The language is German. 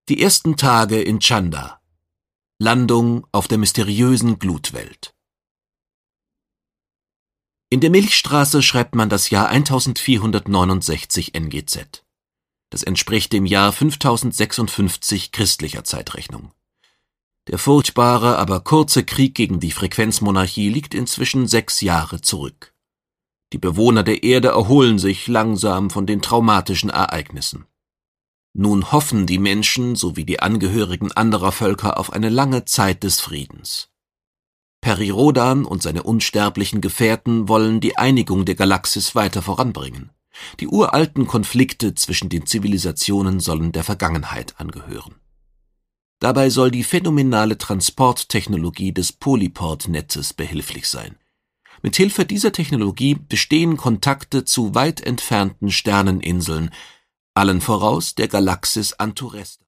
Die ersten Tage in Chanda. Landung auf der mysteriösen Glutwelt. In der Milchstraße schreibt man das Jahr 1469 NGZ. Das entspricht dem Jahr 5056 christlicher Zeitrechnung. Der furchtbare, aber kurze Krieg gegen die Frequenzmonarchie liegt inzwischen 6 Jahre zurück. Die Bewohner der Erde erholen sich langsam von den traumatischen Ereignissen. Nun hoffen die Menschen sowie die Angehörigen anderer Völker auf eine lange Zeit des Friedens. Peri Rhodan und seine unsterblichen Gefährten wollen die Einigung der Galaxis weiter voranbringen. Die uralten Konflikte zwischen den Zivilisationen sollen der Vergangenheit angehören. Dabei soll die phänomenale Transporttechnologie des Polyport-Netzes behilflich sein. Mithilfe dieser Technologie bestehen Kontakte zu weit entfernten Sterneninseln, allen voraus der Galaxis Anturesta.